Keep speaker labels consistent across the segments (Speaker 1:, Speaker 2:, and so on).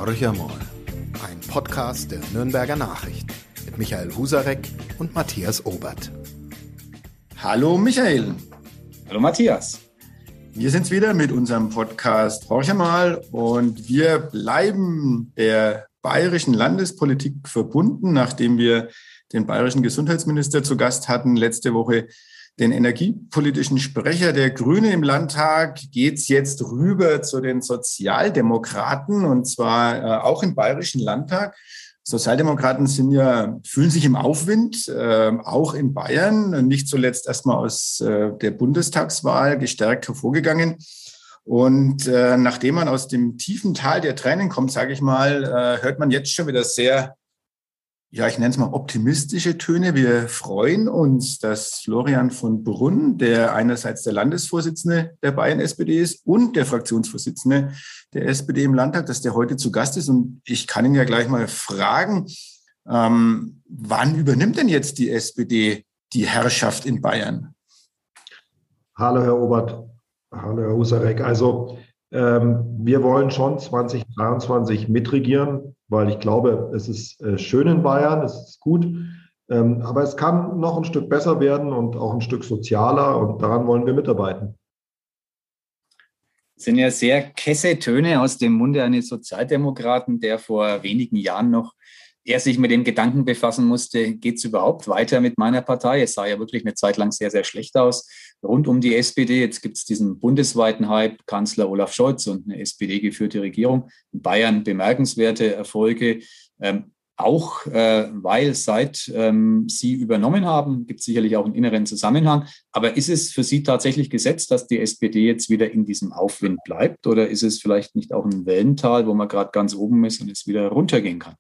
Speaker 1: Horcher mal, ein Podcast der Nürnberger Nachrichten mit Michael Husarek und Matthias Obert.
Speaker 2: Hallo Michael.
Speaker 3: Hallo Matthias.
Speaker 2: Wir sind's wieder mit unserem Podcast Horcher mal und wir bleiben der bayerischen Landespolitik verbunden, nachdem wir den bayerischen Gesundheitsminister zu Gast hatten letzte Woche. Den energiepolitischen Sprecher der Grünen im Landtag geht's jetzt rüber zu den Sozialdemokraten und zwar auch im Bayerischen Landtag. Sozialdemokraten fühlen sich im Aufwind, auch in Bayern, nicht zuletzt erstmal aus der Bundestagswahl gestärkt hervorgegangen. Und nachdem man aus dem tiefen Tal der Tränen kommt, sage ich mal, hört man jetzt schon wieder sehr, ich nenne es mal optimistische Töne. Wir freuen uns, dass Florian von Brunn, der einerseits der Landesvorsitzende der Bayern-SPD ist und der Fraktionsvorsitzende der SPD im Landtag, dass der heute zu Gast ist. Und ich kann ihn ja gleich mal fragen, wann übernimmt denn jetzt die SPD die Herrschaft in Bayern?
Speaker 4: Hallo Herr Obert, hallo Herr Husarek. Also wir wollen schon 2023 mitregieren, weil ich glaube, es ist schön in Bayern, es ist gut, aber es kann noch ein Stück besser werden und auch ein Stück sozialer und daran wollen wir mitarbeiten.
Speaker 3: Das sind ja sehr kesse Töne aus dem Munde eines Sozialdemokraten, der vor wenigen Jahren noch er sich mit dem Gedanken befassen musste, geht es überhaupt weiter mit meiner Partei? Es sah ja wirklich eine Zeit lang sehr, sehr schlecht aus rund um die SPD. Jetzt gibt es diesen bundesweiten Hype, Kanzler Olaf Scholz und eine SPD-geführte Regierung. In Bayern bemerkenswerte Erfolge, auch weil seit Sie übernommen haben, gibt es sicherlich auch einen inneren Zusammenhang. Aber ist es für Sie tatsächlich gesetzt, dass die SPD jetzt wieder in diesem Aufwind bleibt? Oder ist es vielleicht nicht auch ein Wellental, wo man gerade ganz oben ist und es wieder runtergehen kann?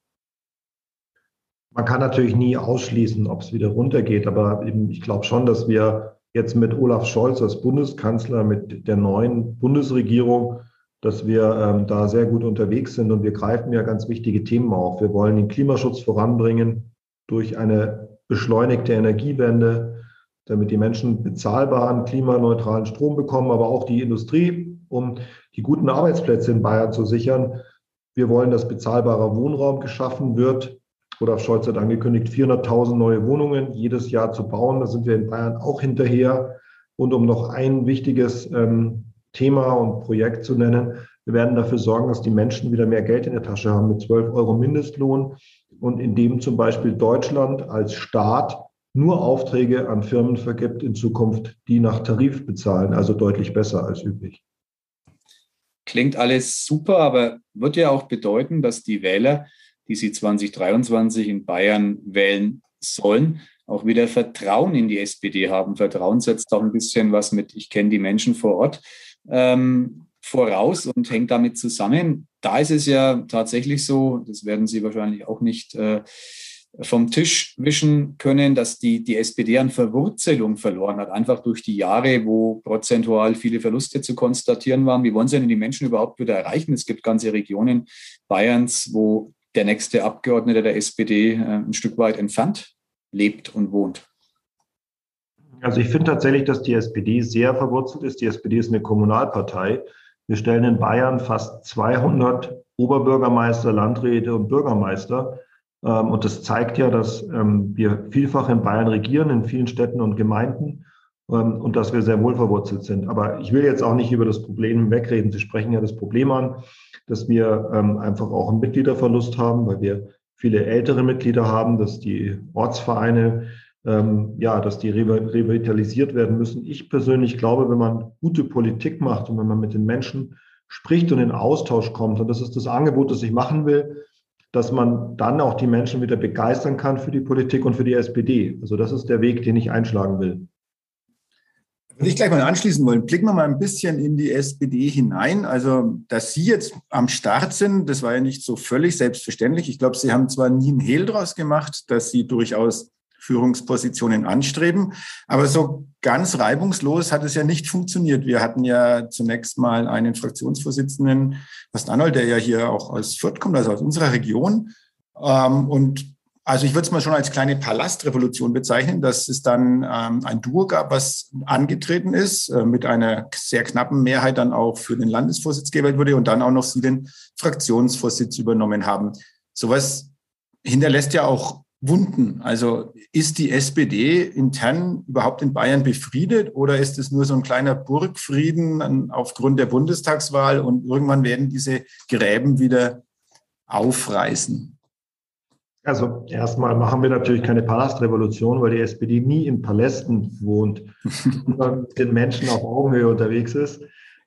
Speaker 4: Man kann natürlich nie ausschließen, ob es wieder runtergeht, aber ich glaube schon, dass wir jetzt mit Olaf Scholz als Bundeskanzler, mit der neuen Bundesregierung, dass wir da sehr gut unterwegs sind und wir greifen ja ganz wichtige Themen auf. Wir wollen den Klimaschutz voranbringen durch eine beschleunigte Energiewende, damit die Menschen bezahlbaren, klimaneutralen Strom bekommen, aber auch die Industrie, um die guten Arbeitsplätze in Bayern zu sichern. Wir wollen, dass bezahlbarer Wohnraum geschaffen wird. Olaf Scholz hat angekündigt, 400.000 neue Wohnungen jedes Jahr zu bauen. Da sind wir in Bayern auch hinterher. Und um noch ein wichtiges Thema und Projekt zu nennen, wir werden dafür sorgen, dass die Menschen wieder mehr Geld in der Tasche haben mit 12 Euro Mindestlohn und indem zum Beispiel Deutschland als Staat nur Aufträge an Firmen vergibt in Zukunft, die nach Tarif bezahlen, also deutlich besser als üblich.
Speaker 3: Klingt alles super, aber wird ja auch bedeuten, dass die Wähler, die Sie 2023 in Bayern wählen sollen, auch wieder Vertrauen in die SPD haben. Vertrauen setzt auch ein bisschen was mit, ich kenne die Menschen vor Ort, voraus und hängt damit zusammen. Da ist es ja tatsächlich so, das werden Sie wahrscheinlich auch nicht vom Tisch wischen können, dass die SPD an Verwurzelung verloren hat, einfach durch die Jahre, wo prozentual viele Verluste zu konstatieren waren. Wie wollen Sie denn die Menschen überhaupt wieder erreichen? Es gibt ganze Regionen Bayerns, wo der nächste Abgeordnete der SPD ein Stück weit entfernt lebt und wohnt.
Speaker 4: Also ich finde tatsächlich, dass die SPD sehr verwurzelt ist. Die SPD ist eine Kommunalpartei. Wir stellen in Bayern fast 200 Oberbürgermeister, Landräte und Bürgermeister. Und das zeigt ja, dass wir vielfach in Bayern regieren, in vielen Städten und Gemeinden und dass wir sehr wohl verwurzelt sind. Aber ich will jetzt auch nicht über das Problem wegreden. Sie sprechen ja das Problem an, dass wir einfach auch einen Mitgliederverlust haben, weil wir viele ältere Mitglieder haben, dass die Ortsvereine, dass die revitalisiert werden müssen. Ich persönlich glaube, wenn man gute Politik macht und wenn man mit den Menschen spricht und in Austausch kommt, und das ist das Angebot, das ich machen will, dass man dann auch die Menschen wieder begeistern kann für die Politik und für die SPD. Also das ist der Weg, den ich einschlagen will.
Speaker 2: Würde ich gleich mal anschließen wollen. Blicken wir mal ein bisschen in die SPD hinein. Also, dass Sie jetzt am Start sind, das war ja nicht so völlig selbstverständlich. Ich glaube, Sie haben zwar nie einen Hehl draus gemacht, dass Sie durchaus Führungspositionen anstreben, aber so ganz reibungslos hat es ja nicht funktioniert. Wir hatten ja zunächst mal einen Fraktionsvorsitzenden, Horst Arnold, der ja hier auch aus Fürth kommt, also aus unserer Region. Und Also ich würde es mal schon als kleine Palastrevolution bezeichnen, dass es dann ein Duo gab, was angetreten ist, mit einer sehr knappen Mehrheit dann auch für den Landesvorsitz gewählt wurde und dann auch noch Sie den Fraktionsvorsitz übernommen haben. Sowas hinterlässt ja auch Wunden. Also ist die SPD intern überhaupt in Bayern befriedet oder ist es nur so ein kleiner Burgfrieden aufgrund der Bundestagswahl und irgendwann werden diese Gräben wieder aufreißen?
Speaker 4: Also erstmal machen wir natürlich keine Palastrevolution, weil die SPD nie in Palästen wohnt, sondern mit den Menschen auf Augenhöhe unterwegs ist.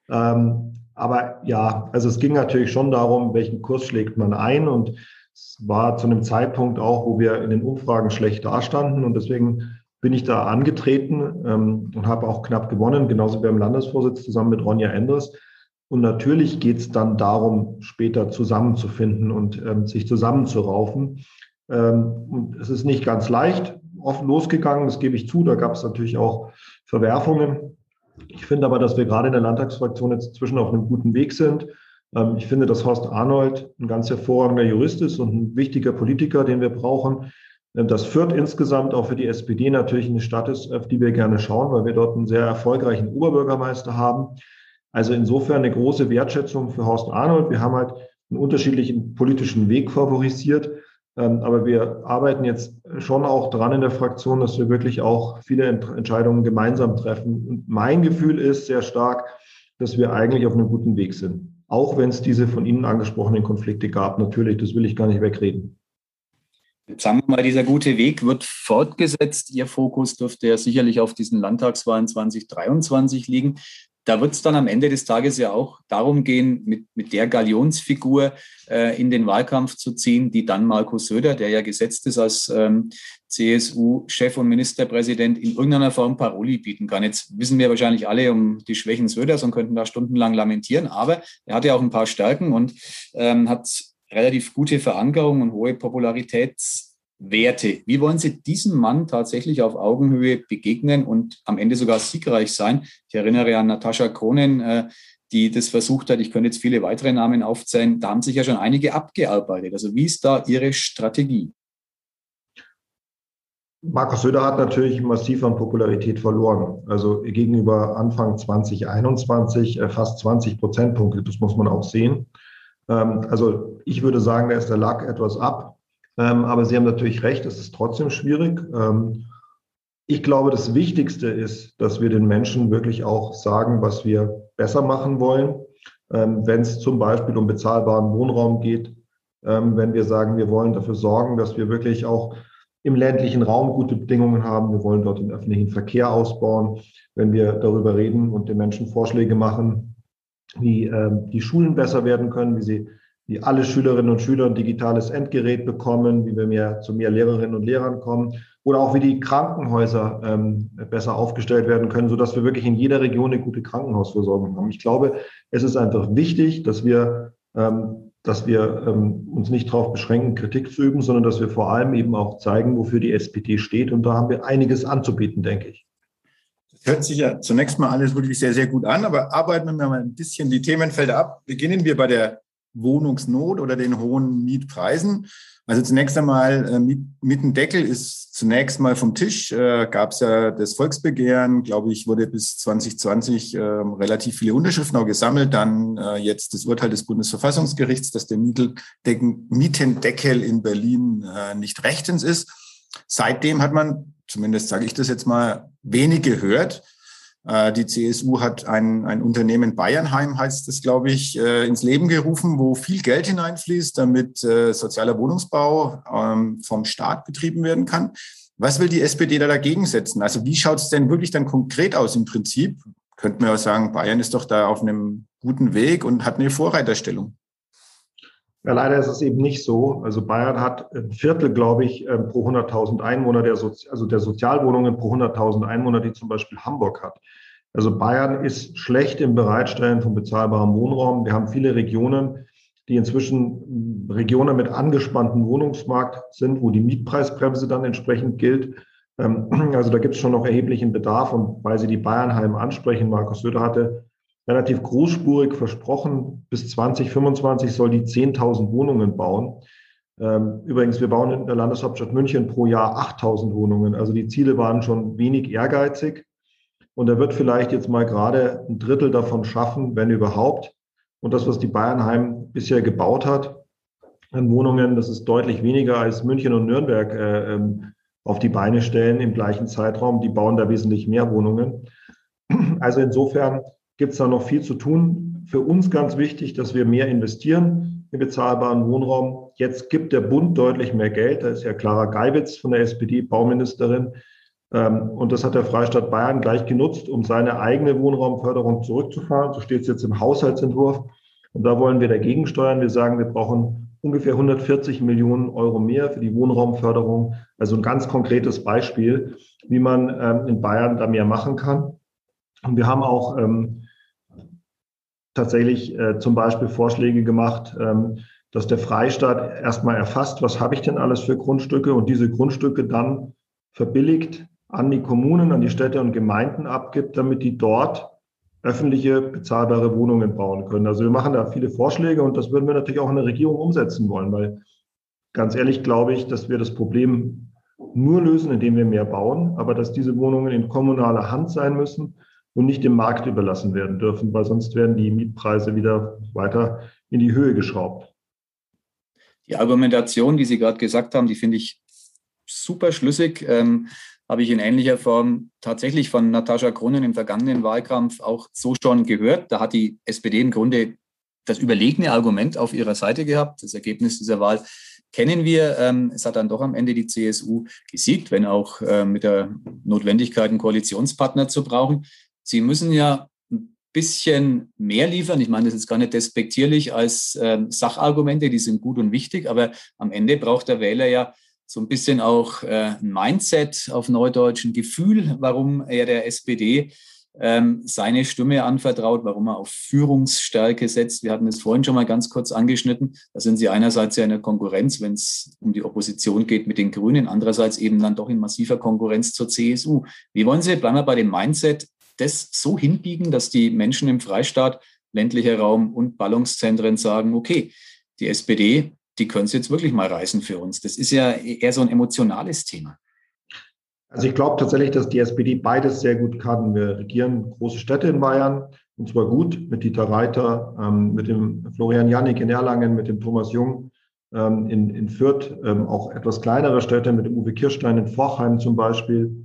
Speaker 4: Aber ja, also es ging natürlich schon darum, welchen Kurs schlägt man ein. Und es war zu einem Zeitpunkt auch, wo wir in den Umfragen schlecht dastanden. Und deswegen bin ich da angetreten und habe auch knapp gewonnen, genauso wie beim Landesvorsitz zusammen mit Ronja Endres. Und natürlich geht es dann darum, später zusammenzufinden und sich zusammenzuraufen. Und es ist nicht ganz leicht offen losgegangen, das gebe ich zu. Da gab es natürlich auch Verwerfungen. Ich finde aber, dass wir gerade in der Landtagsfraktion jetzt inzwischen auf einem guten Weg sind. Ich finde, dass Horst Arnold ein ganz hervorragender Jurist ist und ein wichtiger Politiker, den wir brauchen. Dass Fürth insgesamt auch für die SPD natürlich eine Stadt ist, auf die wir gerne schauen, weil wir dort einen sehr erfolgreichen Oberbürgermeister haben. Also insofern eine große Wertschätzung für Horst Arnold. Wir haben halt einen unterschiedlichen politischen Weg favorisiert. Aber wir arbeiten jetzt schon auch dran in der Fraktion, dass wir wirklich auch viele Entscheidungen gemeinsam treffen. Und mein Gefühl ist sehr stark, dass wir eigentlich auf einem guten Weg sind. Auch wenn es diese von Ihnen angesprochenen Konflikte gab. Natürlich, das will ich gar nicht wegreden.
Speaker 3: Jetzt sagen wir mal, dieser gute Weg wird fortgesetzt. Ihr Fokus dürfte ja sicherlich auf diesen Landtagswahlen 2023 liegen. Da wird es dann am Ende des Tages ja auch darum gehen, mit der Galionsfigur in den Wahlkampf zu ziehen, die dann Markus Söder, der ja gesetzt ist als CSU-Chef und Ministerpräsident, in irgendeiner Form Paroli bieten kann. Jetzt wissen wir wahrscheinlich alle um die Schwächen Söders und könnten da stundenlang lamentieren, aber er hat ja auch ein paar Stärken und hat relativ gute Verankerung und hohe Popularitätswerte. Wie wollen Sie diesem Mann tatsächlich auf Augenhöhe begegnen und am Ende sogar siegreich sein? Ich erinnere an Natascha Kronen, die das versucht hat. Ich könnte jetzt viele weitere Namen aufzählen. Da haben sich ja schon einige abgearbeitet. Also wie ist da Ihre Strategie?
Speaker 4: Markus Söder hat natürlich massiv an Popularität verloren. Also gegenüber Anfang 2021 fast 20 Prozentpunkte. Das muss man auch sehen. Also ich würde sagen, da ist der Lack etwas ab. Aber Sie haben natürlich recht, es ist trotzdem schwierig. Ich glaube, das Wichtigste ist, dass wir den Menschen wirklich auch sagen, was wir besser machen wollen. Wenn es zum Beispiel um bezahlbaren Wohnraum geht, wenn wir sagen, wir wollen dafür sorgen, dass wir wirklich auch im ländlichen Raum gute Bedingungen haben. Wir wollen dort den öffentlichen Verkehr ausbauen. Wenn wir darüber reden und den Menschen Vorschläge machen, wie die Schulen besser werden können, wie alle Schülerinnen und Schüler ein digitales Endgerät bekommen, wie wir zu mehr Lehrerinnen und Lehrern kommen oder auch wie die Krankenhäuser besser aufgestellt werden können, sodass wir wirklich in jeder Region eine gute Krankenhausversorgung haben. Ich glaube, es ist einfach wichtig, dass wir uns nicht darauf beschränken, Kritik zu üben, sondern dass wir vor allem eben auch zeigen, wofür die SPD steht. Und da haben wir einiges anzubieten, denke ich.
Speaker 2: Das hört sich ja zunächst mal alles wirklich sehr, sehr gut an, aber arbeiten wir mal ein bisschen die Themenfelder ab. Beginnen wir bei der Wohnungsnot oder den hohen Mietpreisen. Also zunächst einmal, Mietendeckel ist zunächst mal vom Tisch. Gab es ja das Volksbegehren, glaube ich, wurde bis 2020 relativ viele Unterschriften auch gesammelt. Dann jetzt das Urteil des Bundesverfassungsgerichts, dass der Mietendeckel in Berlin nicht rechtens ist. Seitdem hat man, zumindest sage ich das jetzt mal, wenig gehört. Die CSU hat ein Unternehmen, Bayernheim heißt es, glaube ich, ins Leben gerufen, wo viel Geld hineinfließt, damit sozialer Wohnungsbau vom Staat betrieben werden kann. Was will die SPD da dagegen setzen? Also wie schaut es denn wirklich dann konkret aus im Prinzip? Könnten wir auch sagen, Bayern ist doch da auf einem guten Weg und hat eine Vorreiterstellung.
Speaker 4: Ja, leider ist es eben nicht so. Also Bayern hat ein Viertel, glaube ich, pro 100.000 Einwohner, der Sozialwohnungen pro 100.000 Einwohner, die zum Beispiel Hamburg hat. Also Bayern ist schlecht im Bereitstellen von bezahlbarem Wohnraum. Wir haben viele Regionen, die inzwischen Regionen mit angespanntem Wohnungsmarkt sind, wo die Mietpreisbremse dann entsprechend gilt. Also da gibt es schon noch erheblichen Bedarf. Und weil Sie die Bayernheim ansprechen, Markus Söder hatte relativ großspurig versprochen, bis 2025 soll die 10.000 Wohnungen bauen. Übrigens, wir bauen in der Landeshauptstadt München pro Jahr 8.000 Wohnungen. Also die Ziele waren schon wenig ehrgeizig. Und er wird vielleicht jetzt mal gerade ein Drittel davon schaffen, wenn überhaupt. Und das, was die Bayernheim bisher gebaut hat an Wohnungen, das ist deutlich weniger als München und Nürnberg auf die Beine stellen im gleichen Zeitraum. Die bauen da wesentlich mehr Wohnungen. Also insofern gibt es da noch viel zu tun. Für uns ganz wichtig, dass wir mehr investieren in bezahlbaren Wohnraum. Jetzt gibt der Bund deutlich mehr Geld. Da ist ja Clara Geiwitz von der SPD Bauministerin. Und das hat der Freistaat Bayern gleich genutzt, um seine eigene Wohnraumförderung zurückzufahren. So steht es jetzt im Haushaltsentwurf. Und da wollen wir dagegen steuern. Wir sagen, wir brauchen ungefähr 140 Millionen Euro mehr für die Wohnraumförderung. Also ein ganz konkretes Beispiel, wie man in Bayern da mehr machen kann. Und wir haben auch tatsächlich zum Beispiel Vorschläge gemacht, dass der Freistaat erstmal erfasst, was habe ich denn alles für Grundstücke und diese Grundstücke dann verbilligt an die Kommunen, an die Städte und Gemeinden abgibt, damit die dort öffentliche, bezahlbare Wohnungen bauen können. Also wir machen da viele Vorschläge und das würden wir natürlich auch in der Regierung umsetzen wollen, weil ganz ehrlich glaube ich, dass wir das Problem nur lösen, indem wir mehr bauen, aber dass diese Wohnungen in kommunaler Hand sein müssen und nicht dem Markt überlassen werden dürfen, weil sonst werden die Mietpreise wieder weiter in die Höhe geschraubt.
Speaker 3: Die Argumentation, die Sie gerade gesagt haben, die finde ich super schlüssig. Habe ich in ähnlicher Form tatsächlich von Natascha Grunnen im vergangenen Wahlkampf auch so schon gehört. Da hat die SPD im Grunde das überlegene Argument auf ihrer Seite gehabt. Das Ergebnis dieser Wahl kennen wir. Es hat dann doch am Ende die CSU gesiegt, wenn auch mit der Notwendigkeit, einen Koalitionspartner zu brauchen. Sie müssen ja ein bisschen mehr liefern. Ich meine, das ist gar nicht despektierlich als Sachargumente, die sind gut und wichtig, aber am Ende braucht der Wähler ja so ein bisschen auch ein Mindset auf Neudeutsch, ein Gefühl, warum er der SPD seine Stimme anvertraut, warum er auf Führungsstärke setzt. Wir hatten es vorhin schon mal ganz kurz angeschnitten. Da sind Sie einerseits ja in der Konkurrenz, wenn es um die Opposition geht mit den Grünen, andererseits eben dann doch in massiver Konkurrenz zur CSU. Wie wollen Sie, bleiben wir bei dem Mindset, das so hinbiegen, dass die Menschen im Freistaat, ländlicher Raum und Ballungszentren sagen, okay, die SPD, die können es jetzt wirklich mal reißen für uns. Das ist ja eher so ein emotionales Thema.
Speaker 4: Also ich glaube tatsächlich, dass die SPD beides sehr gut kann. Wir regieren große Städte in Bayern, und zwar gut, mit Dieter Reiter, mit dem Florian Jannig in Erlangen, mit dem Thomas Jung in Fürth, auch etwas kleinere Städte, mit dem Uwe Kirstein in Forchheim zum Beispiel.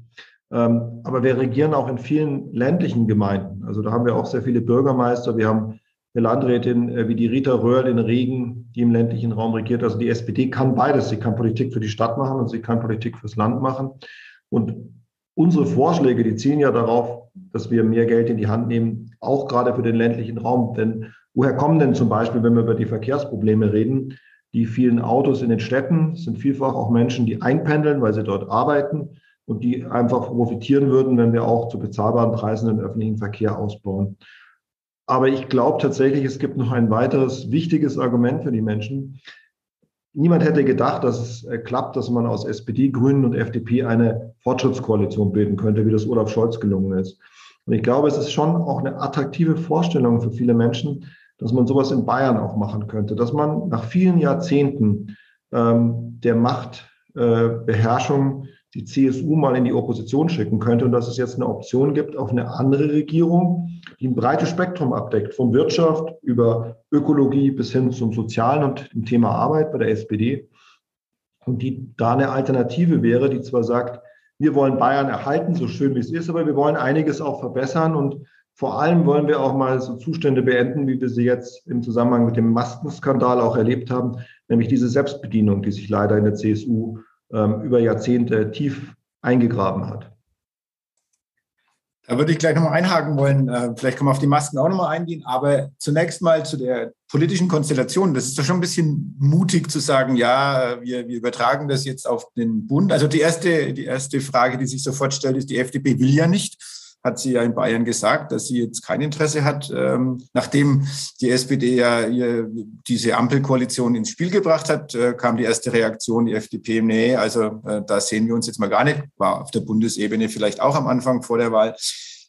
Speaker 4: Aber wir regieren auch in vielen ländlichen Gemeinden. Also da haben wir auch sehr viele Bürgermeister. Wir haben eine Landrätin wie die Rita Röhrl in Regen, die im ländlichen Raum regiert. Also die SPD kann beides. Sie kann Politik für die Stadt machen und sie kann Politik fürs Land machen. Und unsere Vorschläge, die zielen ja darauf, dass wir mehr Geld in die Hand nehmen, auch gerade für den ländlichen Raum. Denn woher kommen denn zum Beispiel, wenn wir über die Verkehrsprobleme reden, die vielen Autos in den Städten? Es sind vielfach auch Menschen, die einpendeln, weil sie dort arbeiten und die einfach profitieren würden, wenn wir auch zu bezahlbaren Preisen den öffentlichen Verkehr ausbauen. Aber ich glaube tatsächlich, es gibt noch ein weiteres wichtiges Argument für die Menschen. Niemand hätte gedacht, dass es klappt, dass man aus SPD, Grünen und FDP eine Fortschrittskoalition bilden könnte, wie das Olaf Scholz gelungen ist. Und ich glaube, es ist schon auch eine attraktive Vorstellung für viele Menschen, dass man sowas in Bayern auch machen könnte, dass man nach vielen Jahrzehnten der Machtbeherrschung die CSU mal in die Opposition schicken könnte und dass es jetzt eine Option gibt auf eine andere Regierung, die ein breites Spektrum abdeckt, von Wirtschaft über Ökologie bis hin zum Sozialen und dem Thema Arbeit bei der SPD. Und die da eine Alternative wäre, die zwar sagt, wir wollen Bayern erhalten, so schön wie es ist, aber wir wollen einiges auch verbessern und vor allem wollen wir auch mal so Zustände beenden, wie wir sie jetzt im Zusammenhang mit dem Maskenskandal auch erlebt haben, nämlich diese Selbstbedienung, die sich leider in der CSU über Jahrzehnte tief eingegraben hat.
Speaker 2: Da würde ich gleich nochmal einhaken wollen. Vielleicht können wir auf die Masken auch nochmal eingehen. Aber zunächst mal zu der politischen Konstellation. Das ist doch schon ein bisschen mutig zu sagen, ja, wir übertragen das jetzt auf den Bund. Also die erste Frage, die sich sofort stellt, ist, die FDP will ja nicht. Hat sie ja in Bayern gesagt, dass sie jetzt kein Interesse hat, nachdem die SPD ja diese Ampelkoalition ins Spiel gebracht hat, kam die erste Reaktion, die FDP, nee, also da sehen wir uns jetzt mal gar nicht, war auf der Bundesebene vielleicht auch am Anfang vor der Wahl.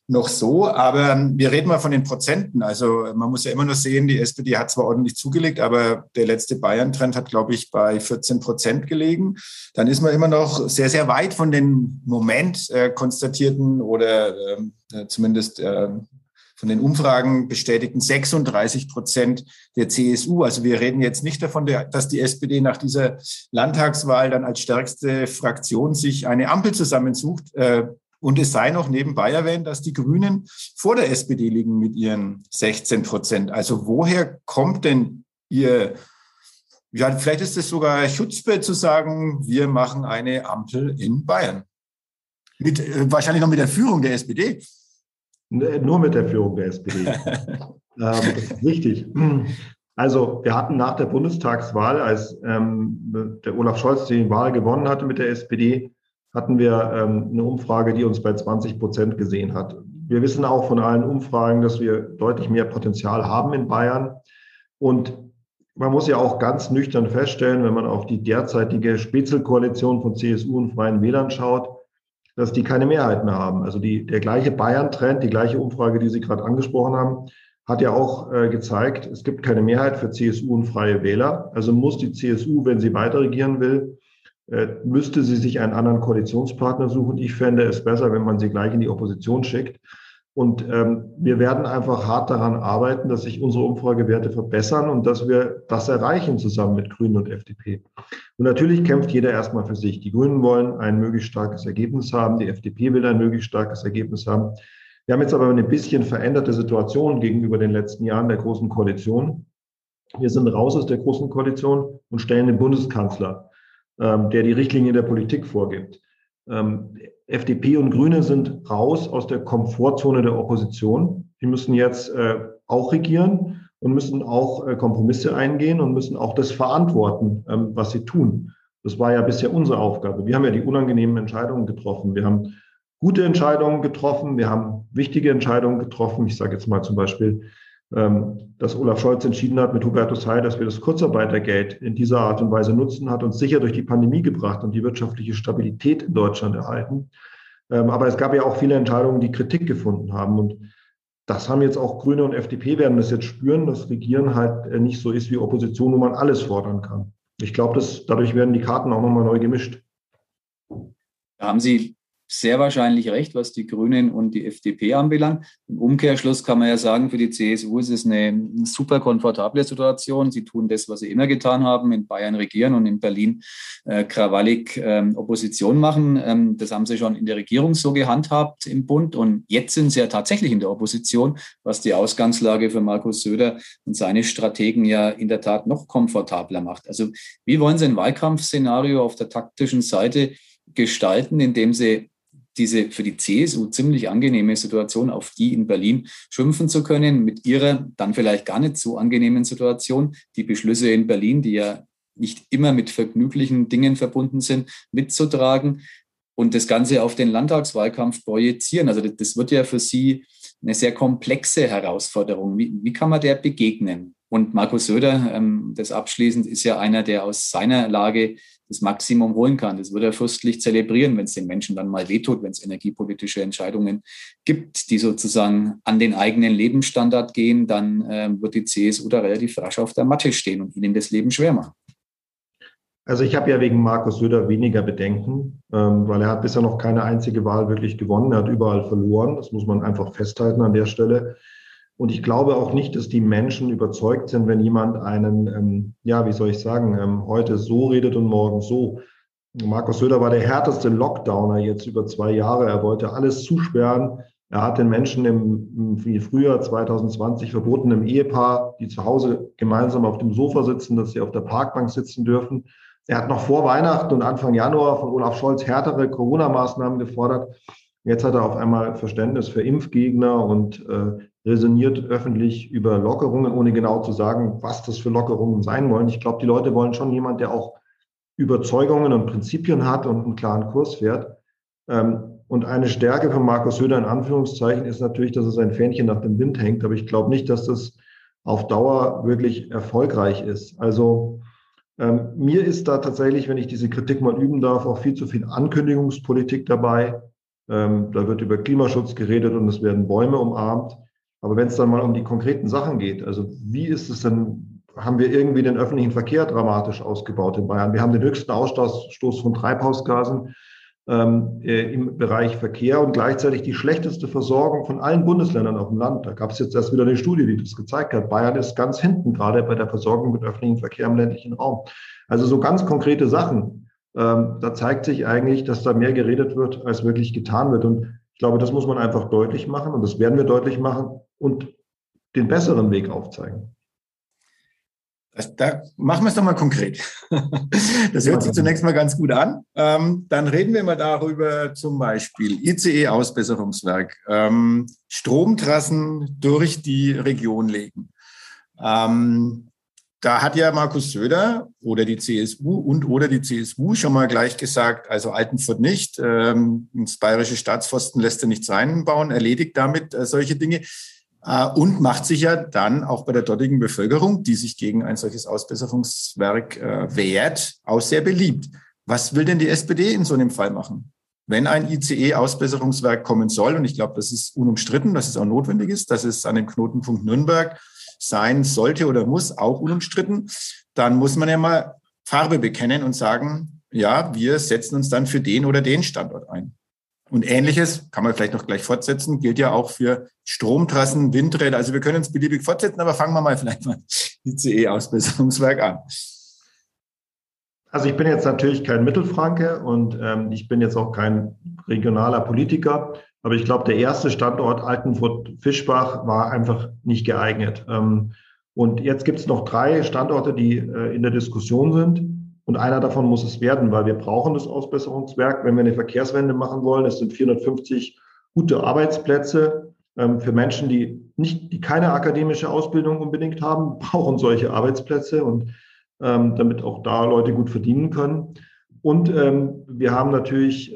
Speaker 2: noch so, aber wir reden mal von den Prozenten. Also man muss ja immer nur sehen, die SPD hat zwar ordentlich zugelegt, aber der letzte Bayern-Trend hat, glaube ich, bei 14% gelegen. Dann ist man immer noch sehr, sehr weit von den konstatierten oder zumindest von den Umfragen bestätigten 36% der CSU. Also wir reden jetzt nicht davon, dass die SPD nach dieser Landtagswahl dann als stärkste Fraktion sich eine Ampel zusammensucht. Und es sei noch nebenbei erwähnt, dass die Grünen vor der SPD liegen mit ihren 16%. Also woher kommt denn Ihr, ja, vielleicht ist es sogar Chutzpe zu sagen, wir machen eine Ampel in Bayern. Wahrscheinlich noch mit der Führung der SPD.
Speaker 4: Nur mit der Führung der SPD. Das ist richtig. Also wir hatten nach der Bundestagswahl, als der Olaf Scholz die Wahl gewonnen hatte mit der SPD, hatten wir eine Umfrage, die uns bei 20% gesehen hat. Wir wissen auch von allen Umfragen, dass wir deutlich mehr Potenzial haben in Bayern. Und man muss ja auch ganz nüchtern feststellen, wenn man auf die derzeitige Spitzelkoalition von CSU und Freien Wählern schaut, dass die keine Mehrheit mehr haben. Also der gleiche Bayern-Trend, die gleiche Umfrage, die Sie gerade angesprochen haben, hat ja auch gezeigt, es gibt keine Mehrheit für CSU und Freie Wähler. Also muss die CSU, wenn sie weiter regieren will, müsste sie sich einen anderen Koalitionspartner suchen. Ich fände es besser, wenn man sie gleich in die Opposition schickt. Und wir werden einfach hart daran arbeiten, dass sich unsere Umfragewerte verbessern und dass wir das erreichen zusammen mit Grünen und FDP. Und natürlich kämpft jeder erstmal für sich. Die Grünen wollen ein möglichst starkes Ergebnis haben. Die FDP will ein möglichst starkes Ergebnis haben. Wir haben jetzt aber eine bisschen veränderte Situation gegenüber den letzten Jahren der Großen Koalition. Wir sind raus aus der Großen Koalition und stellen den Bundeskanzler, der die Richtlinie der Politik vorgibt. FDP und Grüne sind raus aus der Komfortzone der Opposition. Die müssen jetzt auch regieren und müssen auch Kompromisse eingehen und müssen auch das verantworten, was sie tun. Das war ja bisher unsere Aufgabe. Wir haben ja die unangenehmen Entscheidungen getroffen. Wir haben gute Entscheidungen getroffen. Wir haben wichtige Entscheidungen getroffen. Ich sage jetzt mal zum Beispiel, dass Olaf Scholz entschieden hat mit Hubertus Heil, dass wir das Kurzarbeitergeld in dieser Art und Weise nutzen, hat uns sicher durch die Pandemie gebracht und die wirtschaftliche Stabilität in Deutschland erhalten. Aber es gab ja auch viele Entscheidungen, die Kritik gefunden haben. Und das haben jetzt auch Grüne und FDP werden das jetzt spüren, dass Regieren halt nicht so ist wie Opposition, wo man alles fordern kann. Ich glaube, dadurch werden die Karten auch nochmal neu gemischt.
Speaker 3: Da haben Sie sehr wahrscheinlich recht, was die Grünen und die FDP anbelangt. Im Umkehrschluss kann man ja sagen, für die CSU ist es eine super komfortable Situation. Sie tun das, was sie immer getan haben, in Bayern regieren und in Berlin krawallig Opposition machen. Das haben sie schon in der Regierung so gehandhabt im Bund. Und jetzt sind sie ja tatsächlich in der Opposition, was die Ausgangslage für Markus Söder und seine Strategen ja in der Tat noch komfortabler macht. Also wie wollen Sie ein Wahlkampfszenario auf der taktischen Seite gestalten, indem Sie diese für die CSU ziemlich angenehme Situation, auf die in Berlin schimpfen zu können, mit ihrer dann vielleicht gar nicht so angenehmen Situation, die Beschlüsse in Berlin, die ja nicht immer mit vergnüglichen Dingen verbunden sind, mitzutragen und das Ganze auf den Landtagswahlkampf projizieren. Also das wird ja für Sie eine sehr komplexe Herausforderung. Wie kann man der begegnen? Und Markus Söder, das abschließend, ist ja einer, der aus seiner Lage das Maximum holen kann. Das wird er fürstlich zelebrieren, wenn es den Menschen dann mal wehtut, wenn es energiepolitische Entscheidungen gibt, die sozusagen an den eigenen Lebensstandard gehen, dann wird die CSU da relativ rasch auf der Matte stehen und ihnen das Leben schwer machen.
Speaker 4: Also ich habe ja wegen Markus Söder weniger Bedenken, weil er hat bisher noch keine einzige Wahl wirklich gewonnen. Er hat überall verloren. Das muss man einfach festhalten an der Stelle. Und ich glaube auch nicht, dass die Menschen überzeugt sind, wenn jemand einen, heute so redet und morgen so. Markus Söder war der härteste Lockdowner jetzt über 2 Jahre. Er wollte alles zusperren. Er hat den Menschen im Frühjahr 2020 verboten, einem Ehepaar, die zu Hause gemeinsam auf dem Sofa sitzen, dass sie auf der Parkbank sitzen dürfen. Er hat noch vor Weihnachten und Anfang Januar von Olaf Scholz härtere Corona-Maßnahmen gefordert. Jetzt hat er auf einmal Verständnis für Impfgegner und resoniert öffentlich über Lockerungen, ohne genau zu sagen, was das für Lockerungen sein wollen. Ich glaube, die Leute wollen schon jemand, der auch Überzeugungen und Prinzipien hat und einen klaren Kurs fährt. Und eine Stärke von Markus Söder in Anführungszeichen ist natürlich, dass er sein Fähnchen nach dem Wind hängt. Aber ich glaube nicht, dass das auf Dauer wirklich erfolgreich ist. Also mir ist da tatsächlich, wenn ich diese Kritik mal üben darf, auch viel zu viel Ankündigungspolitik dabei. Da wird über Klimaschutz geredet und es werden Bäume umarmt. Aber wenn es dann mal um die konkreten Sachen geht, also wie ist es denn, haben wir irgendwie den öffentlichen Verkehr dramatisch ausgebaut in Bayern? Wir haben den höchsten Ausstoß von Treibhausgasen im Bereich Verkehr und gleichzeitig die schlechteste Versorgung von allen Bundesländern auf dem Land. Da gab es jetzt erst wieder eine Studie, die das gezeigt hat. Bayern ist ganz hinten, gerade bei der Versorgung mit öffentlichem Verkehr im ländlichen Raum. Also so ganz konkrete Sachen. Da zeigt sich eigentlich, dass da mehr geredet wird, als wirklich getan wird. Und ich glaube, das muss man einfach deutlich machen und das werden wir deutlich machen und den besseren Weg aufzeigen.
Speaker 2: Da machen wir es doch mal konkret. Das hört sich zunächst mal ganz gut an. Dann reden wir mal darüber, zum Beispiel ICE-Ausbesserungswerk, Stromtrassen durch die Region legen. Da hat ja Markus Söder oder die CSU oder die CSU schon mal gleich gesagt, also Altenfurt nicht, ins bayerische Staatsforsten lässt er nichts reinbauen, erledigt damit solche Dinge. Und macht sich ja dann auch bei der dortigen Bevölkerung, die sich gegen ein solches Ausbesserungswerk wehrt, auch sehr beliebt. Was will denn die SPD in so einem Fall machen? Wenn ein ICE-Ausbesserungswerk kommen soll, und ich glaube, das ist unumstritten, dass es auch notwendig ist, dass es an dem Knotenpunkt Nürnberg sein sollte oder muss, auch unumstritten, dann muss man ja mal Farbe bekennen und sagen, ja, wir setzen uns dann für den oder den Standort ein. Und Ähnliches, kann man vielleicht noch gleich fortsetzen, gilt ja auch für Stromtrassen, Windräder. Also wir können uns beliebig fortsetzen, aber fangen wir mal vielleicht mal ICE-Ausbesserungswerk an.
Speaker 4: Also ich bin jetzt natürlich kein Mittelfranke und ich bin jetzt auch kein regionaler Politiker, aber ich glaube, der erste Standort Altenfurt-Fischbach war einfach nicht geeignet. Und jetzt gibt es noch 3 Standorte, die in der Diskussion sind. Und einer davon muss es werden, weil wir brauchen das Ausbesserungswerk, wenn wir eine Verkehrswende machen wollen. Es sind 450 gute Arbeitsplätze für Menschen, die keine akademische Ausbildung unbedingt haben, brauchen solche Arbeitsplätze und damit auch da Leute gut verdienen können. Und wir haben natürlich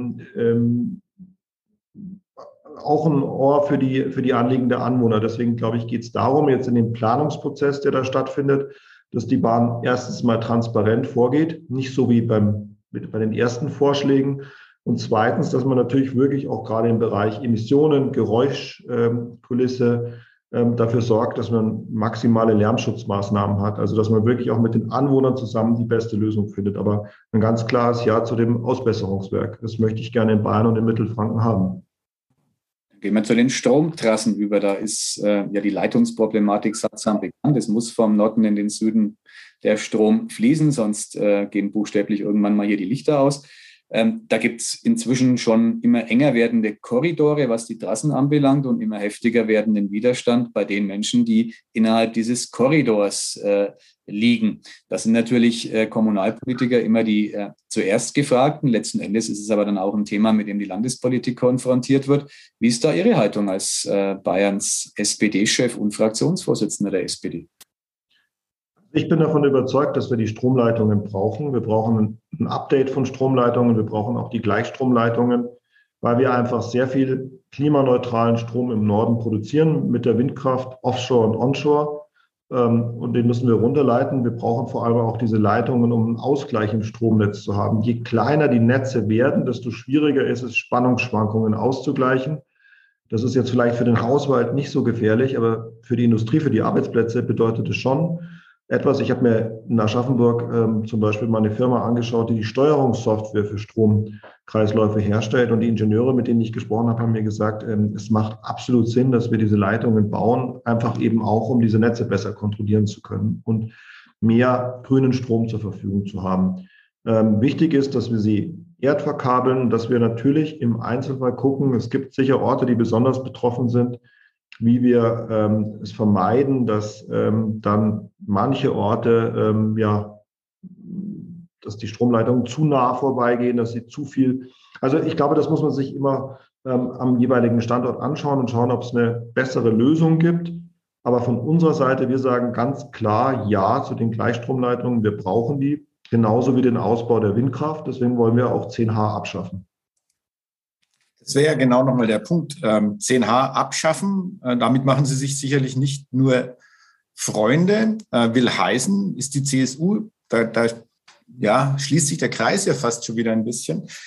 Speaker 4: auch ein Ohr für die Anliegen der Anwohner. Deswegen, glaube ich, geht es darum, jetzt in dem Planungsprozess, der da stattfindet, dass die Bahn erstens mal transparent vorgeht, nicht so wie bei den ersten Vorschlägen. Und zweitens, dass man natürlich wirklich auch gerade im Bereich Emissionen, Geräuschkulisse dafür sorgt, dass man maximale Lärmschutzmaßnahmen hat. Also dass man wirklich auch mit den Anwohnern zusammen die beste Lösung findet. Aber ein ganz klares Ja zu dem Ausbesserungswerk. Das möchte ich gerne in Bayern und in Mittelfranken haben.
Speaker 3: Gehen wir zu den Stromtrassen über. Da ist ja die Leitungsproblematik sattsam bekannt. Es muss vom Norden in den Süden der Strom fließen, sonst gehen buchstäblich irgendwann mal hier die Lichter aus. Da gibt es inzwischen schon immer enger werdende Korridore, was die Trassen anbelangt, und immer heftiger werdenden Widerstand bei den Menschen, die innerhalb dieses Korridors liegen. Das sind natürlich Kommunalpolitiker immer die zuerst Gefragten. Letzten Endes ist es aber dann auch ein Thema, mit dem die Landespolitik konfrontiert wird. Wie ist da Ihre Haltung als Bayerns SPD-Chef und Fraktionsvorsitzender der SPD?
Speaker 4: Ich bin davon überzeugt, dass wir die Stromleitungen brauchen. Wir brauchen ein Update von Stromleitungen. Wir brauchen auch die Gleichstromleitungen, weil wir einfach sehr viel klimaneutralen Strom im Norden produzieren mit der Windkraft, Offshore und Onshore. Und den müssen wir runterleiten. Wir brauchen vor allem auch diese Leitungen, um einen Ausgleich im Stromnetz zu haben. Je kleiner die Netze werden, desto schwieriger ist es, Spannungsschwankungen auszugleichen. Das ist jetzt vielleicht für den Haushalt nicht so gefährlich, aber für die Industrie, für die Arbeitsplätze bedeutet es schon etwas. Ich habe mir in Aschaffenburg zum Beispiel mal eine Firma angeschaut, die Steuerungssoftware für Stromkreisläufe herstellt. Und die Ingenieure, mit denen ich gesprochen habe, haben mir gesagt, es macht absolut Sinn, dass wir diese Leitungen bauen, einfach eben auch, um diese Netze besser kontrollieren zu können und mehr grünen Strom zur Verfügung zu haben. Wichtig ist, dass wir sie erdverkabeln, dass wir natürlich im Einzelfall gucken. Es gibt sicher Orte, die besonders betroffen sind, wie wir es vermeiden, dass dann manche Orte, dass die Stromleitungen zu nah vorbeigehen, dass sie zu viel. Also ich glaube, das muss man sich immer am jeweiligen Standort anschauen und schauen, ob es eine bessere Lösung gibt. Aber von unserer Seite, wir sagen ganz klar Ja zu den Gleichstromleitungen. Wir brauchen die, genauso wie den Ausbau der Windkraft. Deswegen wollen wir auch 10H abschaffen.
Speaker 2: Das wäre ja genau nochmal der Punkt. 10H abschaffen, damit machen Sie sich sicherlich nicht nur Freunde. Will heißen, ist die CSU, da schließt sich der Kreis ja fast schon wieder ein bisschen.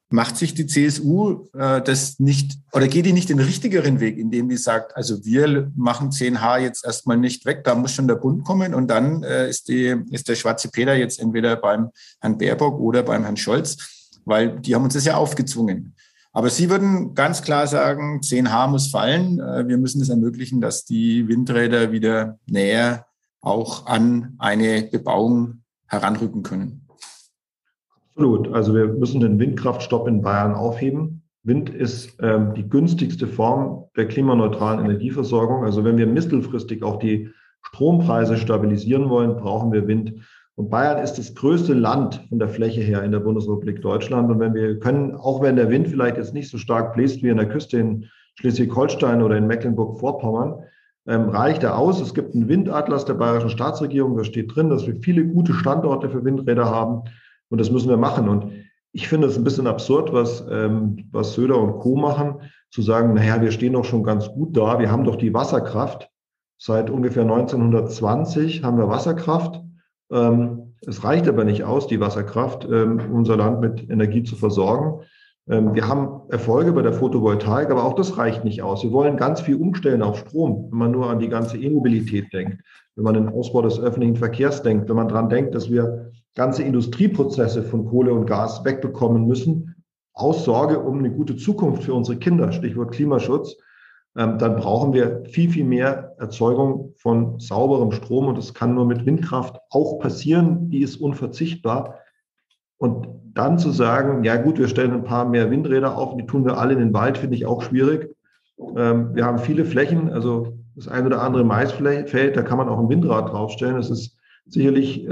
Speaker 2: Macht sich die CSU das nicht, oder geht die nicht den richtigeren Weg, indem die sagt, also wir machen 10H jetzt erstmal nicht weg, da muss schon der Bund kommen und dann ist der schwarze Peter jetzt entweder beim Herrn Baerbock oder beim Herrn Scholz, weil die haben uns das ja aufgezwungen. Aber Sie würden ganz klar sagen, 10H muss fallen, wir müssen es ermöglichen, dass die Windräder wieder näher auch an eine Bebauung heranrücken können.
Speaker 4: Absolut. Also wir müssen den Windkraftstopp in Bayern aufheben. Wind ist die günstigste Form der klimaneutralen Energieversorgung. Also wenn wir mittelfristig auch die Strompreise stabilisieren wollen, brauchen wir Wind. Und Bayern ist das größte Land von der Fläche her in der Bundesrepublik Deutschland. Und wenn wir können, auch wenn der Wind vielleicht jetzt nicht so stark bläst wie an der Küste in Schleswig-Holstein oder in Mecklenburg-Vorpommern, reicht er aus. Es gibt einen Windatlas der bayerischen Staatsregierung. Da steht drin, dass wir viele gute Standorte für Windräder haben. Und das müssen wir machen. Und ich finde es ein bisschen absurd, was Söder und Co. machen, zu sagen, naja, wir stehen doch schon ganz gut da. Wir haben doch die Wasserkraft. Seit ungefähr 1920 haben wir Wasserkraft. Es reicht aber nicht aus, die Wasserkraft, unser Land mit Energie zu versorgen. Wir haben Erfolge bei der Photovoltaik, aber auch das reicht nicht aus. Wir wollen ganz viel umstellen auf Strom, wenn man nur an die ganze E-Mobilität denkt, wenn man an den Ausbau des öffentlichen Verkehrs denkt, wenn man daran denkt, dass wir ganze Industrieprozesse von Kohle und Gas wegbekommen müssen, aus Sorge um eine gute Zukunft für unsere Kinder, Stichwort Klimaschutz, dann brauchen wir viel, viel mehr Erzeugung von sauberem Strom und das kann nur mit Windkraft auch passieren, die ist unverzichtbar. Und dann zu sagen, ja gut, wir stellen ein paar mehr Windräder auf, die tun wir alle in den Wald, finde ich auch schwierig. Wir haben viele Flächen, also das ein oder andere Maisfeld, da kann man auch ein Windrad draufstellen. Das ist sicherlich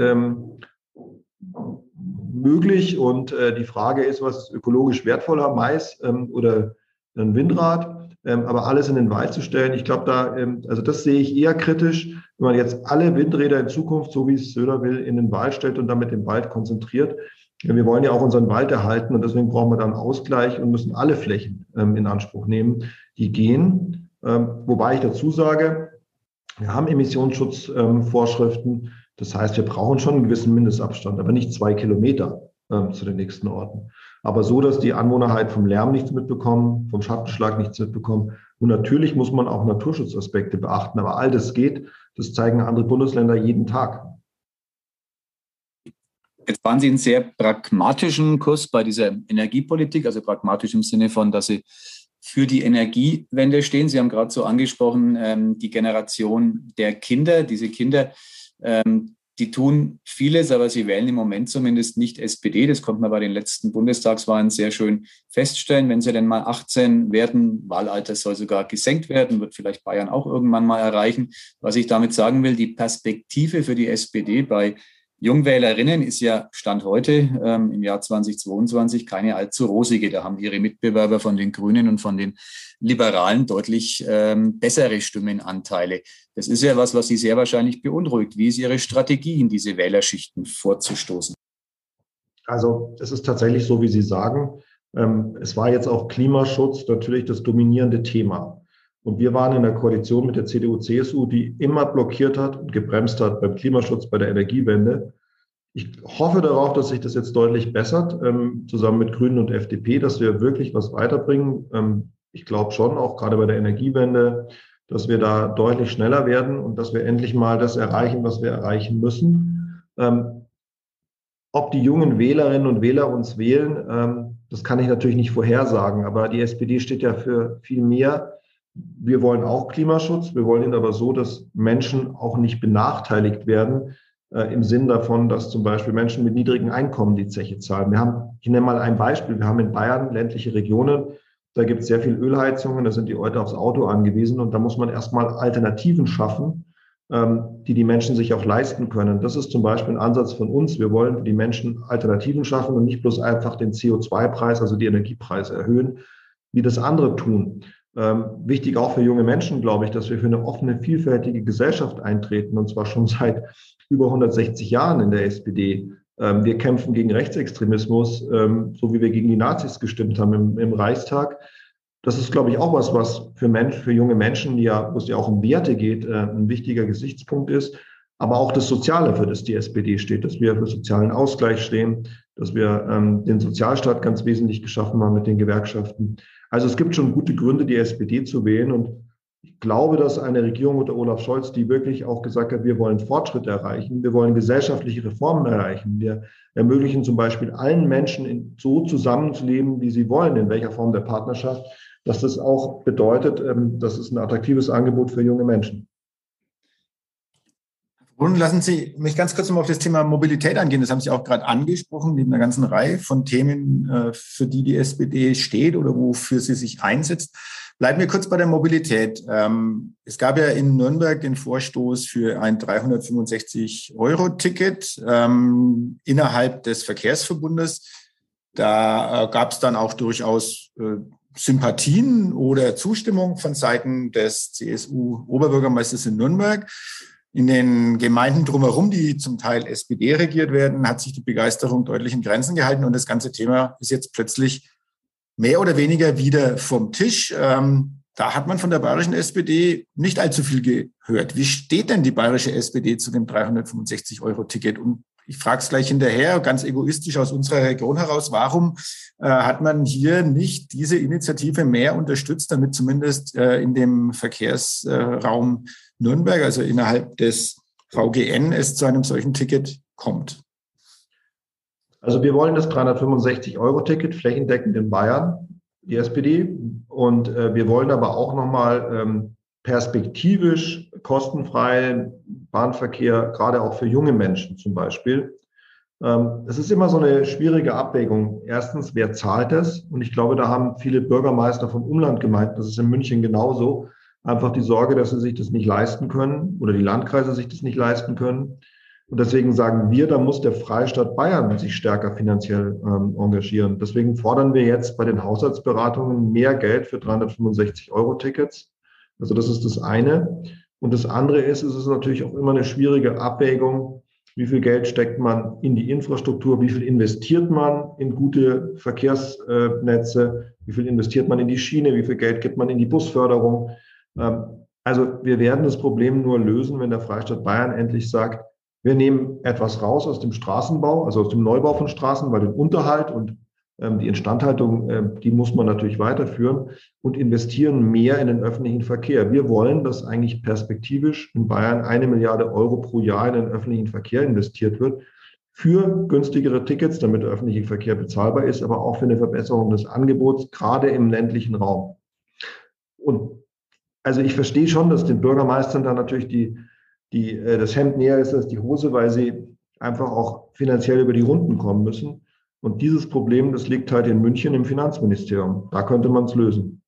Speaker 4: möglich und die Frage ist, was ist ökologisch wertvoller, Mais oder ein Windrad, aber alles in den Wald zu stellen, ich glaube, also das sehe ich eher kritisch, wenn man jetzt alle Windräder in Zukunft, so wie es Söder will, in den Wald stellt und damit den Wald konzentriert. Wir wollen ja auch unseren Wald erhalten und deswegen brauchen wir dann Ausgleich und müssen alle Flächen in Anspruch nehmen, die gehen. Wobei ich dazu sage, wir haben Emissionsschutzvorschriften. Das heißt, wir brauchen schon einen gewissen Mindestabstand, aber nicht 2 Kilometer zu den nächsten Orten. Aber so, dass die Anwohner halt vom Lärm nichts mitbekommen, vom Schattenschlag nichts mitbekommen. Und natürlich muss man auch Naturschutzaspekte beachten. Aber all das geht, das zeigen andere Bundesländer jeden Tag.
Speaker 3: Jetzt fahren Sie einen sehr pragmatischen Kurs bei dieser Energiepolitik, also pragmatisch im Sinne von, dass Sie für die Energiewende stehen. Sie haben gerade so angesprochen, die Generation der Kinder. Diese Kinder, die tun vieles, aber sie wählen im Moment zumindest nicht SPD. Das konnte man bei den letzten Bundestagswahlen sehr schön feststellen. Wenn sie denn mal 18 werden, Wahlalter soll sogar gesenkt werden, wird vielleicht Bayern auch irgendwann mal erreichen. Was ich damit sagen will, die Perspektive für die SPD bei Jungwählerinnen ist ja Stand heute im Jahr 2022 keine allzu rosige. Da haben ihre Mitbewerber von den Grünen und von den Liberalen deutlich bessere Stimmenanteile. Das ist ja was Sie sehr wahrscheinlich beunruhigt. Wie ist Ihre Strategie, in diese Wählerschichten vorzustoßen?
Speaker 4: Also es ist tatsächlich so, wie Sie sagen. Es war jetzt auch Klimaschutz natürlich das dominierende Thema. Und wir waren in der Koalition mit der CDU, CSU, die immer blockiert hat und gebremst hat beim Klimaschutz, bei der Energiewende. Ich hoffe darauf, dass sich das jetzt deutlich bessert, zusammen mit Grünen und FDP, dass wir wirklich was weiterbringen. Ich glaube schon, auch gerade bei der Energiewende, dass wir da deutlich schneller werden und dass wir endlich mal das erreichen, was wir erreichen müssen. Ob die jungen Wählerinnen und Wähler uns wählen, das kann ich natürlich nicht vorhersagen. Aber die SPD steht ja für viel mehr. Wir wollen auch Klimaschutz. Wir wollen ihn aber so, dass Menschen auch nicht benachteiligt werden, im Sinn davon, dass zum Beispiel Menschen mit niedrigen Einkommen die Zeche zahlen. Ich nenne mal ein Beispiel. Wir haben in Bayern ländliche Regionen, da gibt es sehr viel Ölheizungen, da sind die Leute aufs Auto angewiesen und da muss man erstmal Alternativen schaffen, die Menschen sich auch leisten können. Das ist zum Beispiel ein Ansatz von uns. Wir wollen für die Menschen Alternativen schaffen und nicht bloß einfach den CO2-Preis, also die Energiepreise erhöhen, wie das andere tun. Wichtig auch für junge Menschen, glaube ich, dass wir für eine offene, vielfältige Gesellschaft eintreten, und zwar schon seit über 160 Jahren in der SPD. Wir kämpfen gegen Rechtsextremismus, so wie wir gegen die Nazis gestimmt haben im Reichstag. Das ist, glaube ich, auch was für junge Menschen, wo es ja auch um Werte geht, ein wichtiger Gesichtspunkt ist. aber auch das Soziale, für das die SPD steht, dass wir für sozialen Ausgleich stehen, dass wir den Sozialstaat ganz wesentlich geschaffen haben mit den Gewerkschaften. Also es gibt schon gute Gründe, die SPD zu wählen. Und ich glaube, dass eine Regierung unter Olaf Scholz, die wirklich auch gesagt hat, wir wollen Fortschritte erreichen, wir wollen gesellschaftliche Reformen erreichen, wir ermöglichen zum Beispiel allen Menschen so zusammenzuleben, wie sie wollen, in welcher Form der Partnerschaft, dass das auch bedeutet, das ist ein attraktives Angebot für junge Menschen.
Speaker 2: Und lassen Sie mich ganz kurz noch auf das Thema Mobilität eingehen. Das haben Sie auch gerade angesprochen, neben einer ganzen Reihe von Themen, für die die SPD steht oder wofür sie sich einsetzt. Bleiben wir kurz bei der Mobilität. Es gab ja in Nürnberg den Vorstoß für ein 365-Euro-Ticket innerhalb des Verkehrsverbundes. Da gab es dann auch durchaus Sympathien oder Zustimmung von Seiten des CSU-Oberbürgermeisters in Nürnberg. In den Gemeinden drumherum, die zum Teil SPD regiert werden, hat sich die Begeisterung deutlich in Grenzen gehalten und das ganze Thema ist jetzt plötzlich mehr oder weniger wieder vom Tisch. Da hat man von der bayerischen SPD nicht allzu viel gehört. Wie steht denn die bayerische SPD zu dem 365-Euro-Ticket? Und ich frage es gleich hinterher, ganz egoistisch aus unserer Region heraus, warum hat man hier nicht diese Initiative mehr unterstützt, damit zumindest in dem Verkehrsraum Nürnberg, also innerhalb des VGN, es zu einem solchen Ticket kommt?
Speaker 4: Also wir wollen das 365-Euro-Ticket flächendeckend in Bayern, die SPD. Und wir wollen aber auch nochmal perspektivisch kostenfreien Bahnverkehr, gerade auch für junge Menschen zum Beispiel. Es ist immer so eine schwierige Abwägung. Erstens, wer zahlt das? Und ich glaube, da haben viele Bürgermeister von Umlandgemeinden, das ist in München genauso, einfach die Sorge, dass sie sich das nicht leisten können oder die Landkreise sich das nicht leisten können. Und deswegen sagen wir, da muss der Freistaat Bayern sich stärker finanziell engagieren. Deswegen fordern wir jetzt bei den Haushaltsberatungen mehr Geld für 365-Euro-Tickets. Also das ist das eine. Und das andere ist, es ist natürlich auch immer eine schwierige Abwägung, wie viel Geld steckt man in die Infrastruktur, wie viel investiert man in gute Verkehrsnetze, wie viel investiert man in die Schiene, wie viel Geld gibt man in die Busförderung. Also wir werden das Problem nur lösen, wenn der Freistaat Bayern endlich sagt, wir nehmen etwas raus aus dem Straßenbau, also aus dem Neubau von Straßen, weil den Unterhalt und die Instandhaltung, die muss man natürlich weiterführen und investieren mehr in den öffentlichen Verkehr. Wir wollen, dass eigentlich perspektivisch in Bayern 1 Milliarde Euro pro Jahr in den öffentlichen Verkehr investiert wird für günstigere Tickets, damit der öffentliche Verkehr bezahlbar ist, aber auch für eine Verbesserung des Angebots, gerade im ländlichen Raum. Und also ich verstehe schon, dass den Bürgermeistern da natürlich das Hemd näher ist als die Hose, weil sie einfach auch finanziell über die Runden kommen müssen. Und dieses Problem, das liegt halt in München im Finanzministerium. Da könnte man es lösen.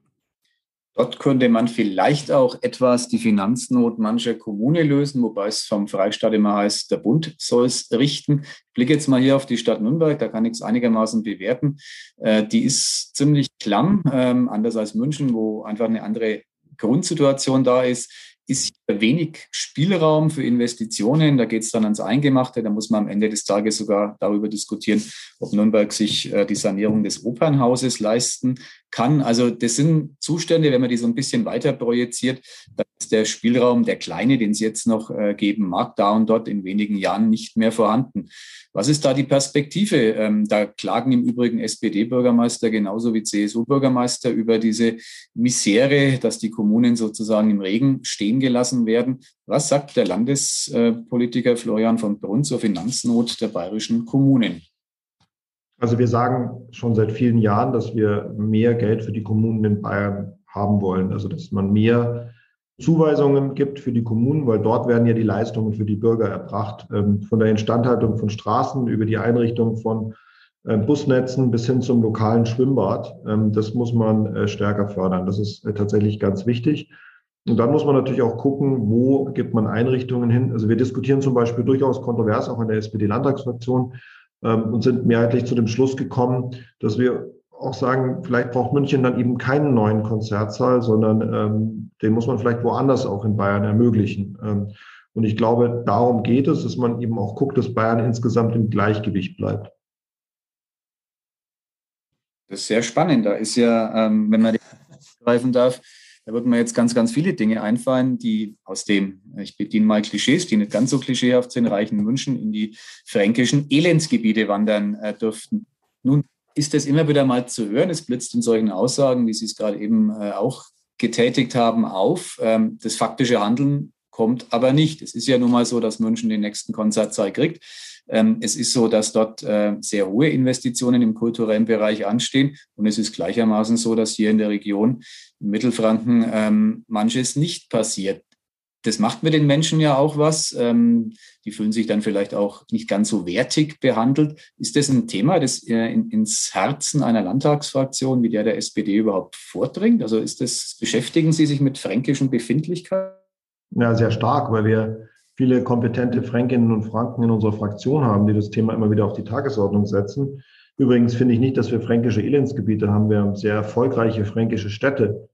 Speaker 3: Dort könnte man vielleicht auch etwas die Finanznot mancher Kommune lösen, wobei es vom Freistaat immer heißt, der Bund soll es richten. Ich blicke jetzt mal hier auf die Stadt Nürnberg, da kann ich es einigermaßen bewerten. Die ist ziemlich klamm, anders als München, wo einfach eine andere Grundsituation da ist wenig Spielraum für Investitionen. Da geht es dann ans Eingemachte. Da muss man am Ende des Tages sogar darüber diskutieren, ob Nürnberg sich die Sanierung des Opernhauses leisten kann. Also das sind Zustände, wenn man die so ein bisschen weiter projiziert, dann ist der Spielraum, der kleine, den es jetzt noch geben mag, da und dort in wenigen Jahren nicht mehr vorhanden. Was ist da die Perspektive? Da klagen im Übrigen SPD-Bürgermeister genauso wie CSU-Bürgermeister über diese Misere, dass die Kommunen sozusagen im Regen stehen gelassen werden. Was sagt der Landespolitiker Florian von Brunn zur Finanznot der bayerischen Kommunen?
Speaker 4: Also wir sagen schon seit vielen Jahren, dass wir mehr Geld für die Kommunen in Bayern haben wollen. Also dass man mehr Zuweisungen gibt für die Kommunen, weil dort werden ja die Leistungen für die Bürger erbracht. Von der Instandhaltung von Straßen über die Einrichtung von Busnetzen bis hin zum lokalen Schwimmbad. Das muss man stärker fördern. Das ist tatsächlich ganz wichtig. Und dann muss man natürlich auch gucken, wo gibt man Einrichtungen hin. Also wir diskutieren zum Beispiel durchaus kontrovers auch in der SPD-Landtagsfraktion und sind mehrheitlich zu dem Schluss gekommen, dass wir auch sagen, vielleicht braucht München dann eben keinen neuen Konzertsaal, sondern den muss man vielleicht woanders auch in Bayern ermöglichen. Und ich glaube, darum geht es, dass man eben auch guckt, dass Bayern insgesamt im Gleichgewicht bleibt.
Speaker 3: Das ist sehr spannend. Da ist ja, wenn man greifen darf, Da würden mir jetzt ganz, ganz viele Dinge einfallen, die aus dem, ich bediene mal Klischees, die nicht ganz so klischeehaft sind, reichen München in die fränkischen Elendsgebiete wandern dürften. Nun ist das immer wieder mal zu hören. Es blitzt in solchen Aussagen, wie Sie es gerade eben auch getätigt haben, auf. Das faktische Handeln kommt aber nicht. Es ist ja nun mal so, dass München den nächsten Konzertsaal kriegt. Es ist so, dass dort sehr hohe Investitionen im kulturellen Bereich anstehen. Und es ist gleichermaßen so, dass hier in der Region, in Mittelfranken, manches nicht passiert. Das macht mit den Menschen ja auch was. Die fühlen sich dann vielleicht auch nicht ganz so wertig behandelt. Ist das ein Thema, das ins Herzen einer Landtagsfraktion wie der SPD überhaupt vordringt? Also beschäftigen Sie sich mit fränkischen Befindlichkeiten?
Speaker 4: Ja, sehr stark, weil wir viele kompetente Fränkinnen und Franken in unserer Fraktion haben, die das Thema immer wieder auf die Tagesordnung setzen. Übrigens finde ich nicht, dass wir fränkische Elendsgebiete haben. Wir haben sehr erfolgreiche fränkische Städte.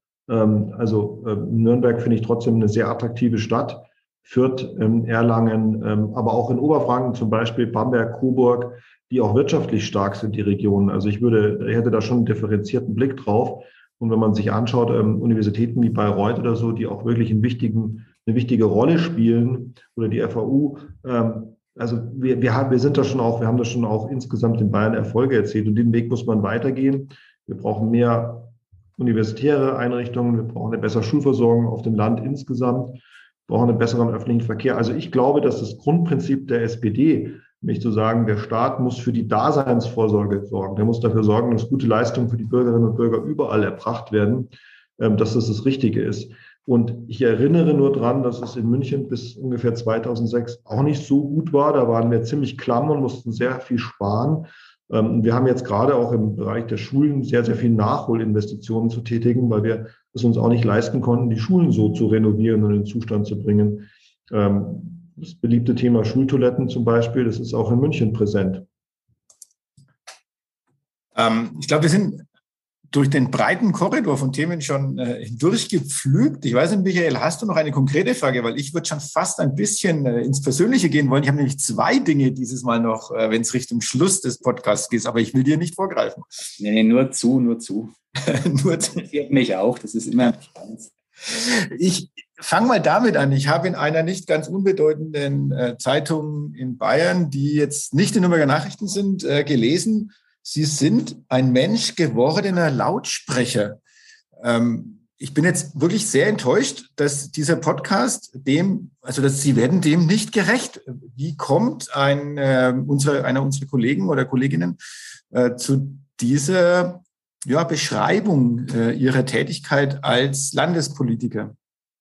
Speaker 4: Nürnberg finde ich trotzdem eine sehr attraktive Stadt. Fürth, Erlangen, aber auch in Oberfranken zum Beispiel Bamberg, Coburg, die auch wirtschaftlich stark sind, die Regionen. Also ich hätte da schon einen differenzierten Blick drauf. Und wenn man sich anschaut, Universitäten wie Bayreuth oder so, die auch wirklich eine wichtige Rolle spielen, oder die FAU, also wir haben da schon auch insgesamt in Bayern Erfolge erzielt. Und den Weg muss man weitergehen. Wir brauchen mehr universitäre Einrichtungen, wir brauchen eine bessere Schulversorgung auf dem Land insgesamt, wir brauchen einen besseren öffentlichen Verkehr. Also ich glaube, dass das Grundprinzip der SPD, nämlich zu sagen, der Staat muss für die Daseinsvorsorge sorgen, der muss dafür sorgen, dass gute Leistungen für die Bürgerinnen und Bürger überall erbracht werden, dass das Richtige ist. Und ich erinnere nur dran, dass es in München bis ungefähr 2006 auch nicht so gut war. Da waren wir ziemlich klamm und mussten sehr viel sparen. Wir haben jetzt gerade auch im Bereich der Schulen sehr, sehr viel Nachholinvestitionen zu tätigen, weil wir es uns auch nicht leisten konnten, die Schulen so zu renovieren und in den Zustand zu bringen. Das beliebte Thema Schultoiletten zum Beispiel, das ist auch in München präsent.
Speaker 2: Ich glaube, wir sind durch den breiten Korridor von Themen schon hindurchgepflügt. Ich weiß nicht, Michael, hast du noch eine konkrete Frage? Weil ich würde schon fast ein bisschen ins Persönliche gehen wollen. Ich habe nämlich 2 Dinge dieses Mal noch, wenn es Richtung Schluss des Podcasts geht. Aber ich will dir nicht vorgreifen.
Speaker 3: Nee, nur zu.
Speaker 2: Nur zu.
Speaker 3: Interessiert mich auch. Das ist immer spannend.
Speaker 2: Ich fange mal damit an. Ich habe in einer nicht ganz unbedeutenden Zeitung in Bayern, die jetzt nicht die Nürnberger Nachrichten sind, gelesen, Sie sind ein menschgewordener Lautsprecher. Ich bin jetzt wirklich sehr enttäuscht, dass dieser Podcast dass Sie werden dem nicht gerecht. Wie kommt einer unserer Kollegen oder Kolleginnen zu dieser Beschreibung Ihrer Tätigkeit als Landespolitiker?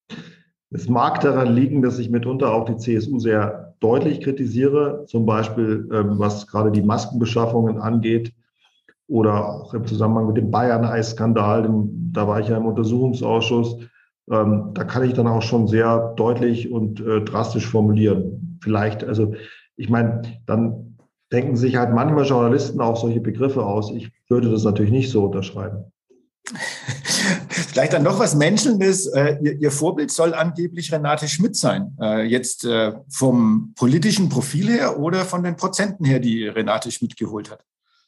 Speaker 4: Es mag daran liegen, dass ich mitunter auch die CSU sehr deutlich kritisiere, zum Beispiel was gerade die Maskenbeschaffungen angeht oder auch im Zusammenhang mit dem Bayern-Eis-Skandal. Da war ich ja im Untersuchungsausschuss. Da kann ich dann auch schon sehr deutlich und drastisch formulieren. Vielleicht, also ich meine, dann denken sich halt manchmal Journalisten auch solche Begriffe aus. Ich würde das natürlich nicht so unterschreiben.
Speaker 2: Vielleicht dann noch was Menschelndes. Ihr Vorbild soll angeblich Renate Schmidt sein. Jetzt vom politischen Profil her oder von den Prozenten her, die Renate Schmidt geholt hat?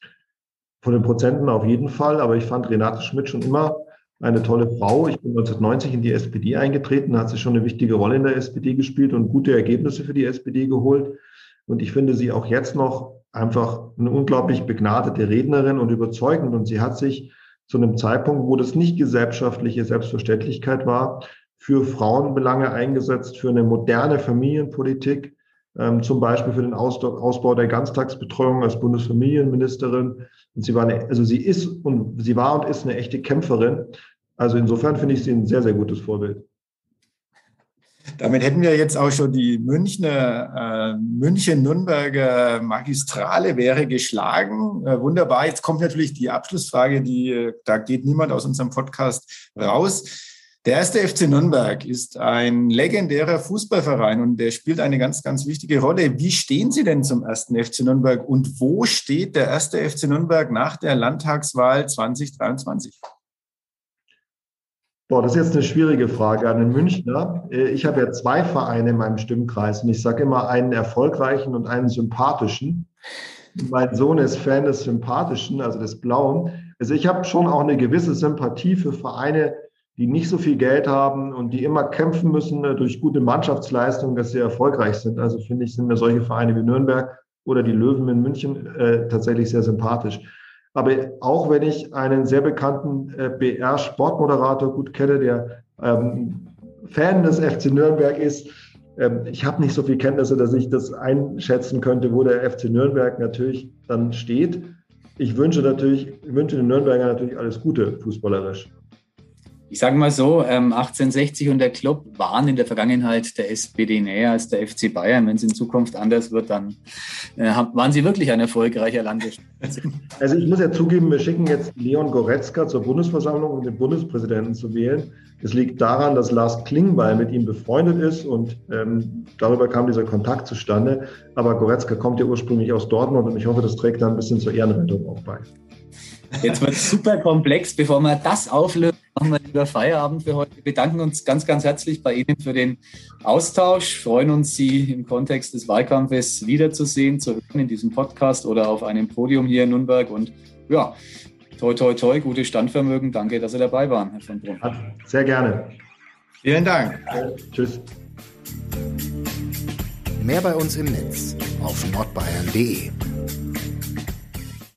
Speaker 4: Von den Prozenten auf jeden Fall. Aber ich fand Renate Schmidt schon immer eine tolle Frau. Ich bin 1990 in die SPD eingetreten, da hat sie schon eine wichtige Rolle in der SPD gespielt und gute Ergebnisse für die SPD geholt. Und ich finde sie auch jetzt noch einfach eine unglaublich begnadete Rednerin und überzeugend. Und sie hat sich zu einem Zeitpunkt, wo das nicht gesellschaftliche Selbstverständlichkeit war, für Frauenbelange eingesetzt, für eine moderne Familienpolitik, zum Beispiel für den Ausbau der Ganztagsbetreuung als Bundesfamilienministerin. Und sie war und ist eine echte Kämpferin. Also insofern finde ich sie ein sehr, sehr gutes Vorbild.
Speaker 2: Damit hätten wir jetzt auch schon die München-Nürnberger Magistrale wäre geschlagen. Wunderbar. Jetzt kommt natürlich die Abschlussfrage, da geht niemand aus unserem Podcast raus. Der 1. FC Nürnberg ist ein legendärer Fußballverein und der spielt eine ganz, ganz wichtige Rolle. Wie stehen Sie denn zum 1. FC Nürnberg und wo steht der 1. FC Nürnberg nach der Landtagswahl 2023?
Speaker 4: Das ist jetzt eine schwierige Frage an den Münchner. Ich habe ja 2 Vereine in meinem Stimmkreis und ich sage immer einen erfolgreichen und einen sympathischen. Mein Sohn ist Fan des Sympathischen, also des Blauen. Also ich habe schon auch eine gewisse Sympathie für Vereine, die nicht so viel Geld haben und die immer kämpfen müssen durch gute Mannschaftsleistungen, dass sie erfolgreich sind. Also finde ich, sind mir solche Vereine wie Nürnberg oder die Löwen in München tatsächlich sehr sympathisch. Aber auch wenn ich einen sehr bekannten BR-Sportmoderator gut kenne, der Fan des FC Nürnberg ist, ich habe nicht so viel Kenntnisse, dass ich das einschätzen könnte, wo der FC Nürnberg natürlich dann steht. Ich wünsche den Nürnberger natürlich alles Gute fußballerisch.
Speaker 3: Ich sage mal so, 1860 und der Club waren in der Vergangenheit der SPD näher als der FC Bayern. Wenn es in Zukunft anders wird, dann waren sie wirklich ein erfolgreicher Landesspitze.
Speaker 4: Also ich muss ja zugeben, wir schicken jetzt Leon Goretzka zur Bundesversammlung, um den Bundespräsidenten zu wählen. Es liegt daran, dass Lars Klingbeil mit ihm befreundet ist und darüber kam dieser Kontakt zustande. Aber Goretzka kommt ja ursprünglich aus Dortmund und ich hoffe, das trägt da ein bisschen zur Ehrenrettung auch bei.
Speaker 3: Jetzt wird es super komplex. Bevor wir das auflösen, machen wir lieber Feierabend für heute. Wir bedanken uns ganz, ganz herzlich bei Ihnen für den Austausch. Freuen uns, Sie im Kontext des Wahlkampfes wiederzusehen, zu hören in diesem Podcast oder auf einem Podium hier in Nürnberg. Und ja, toi, toi, toi, gutes Standvermögen. Danke, dass Sie dabei waren, Herr von Brunn.
Speaker 4: Sehr gerne.
Speaker 2: Vielen Dank.
Speaker 4: Tschüss.
Speaker 1: Mehr bei uns im Netz auf nordbayern.de.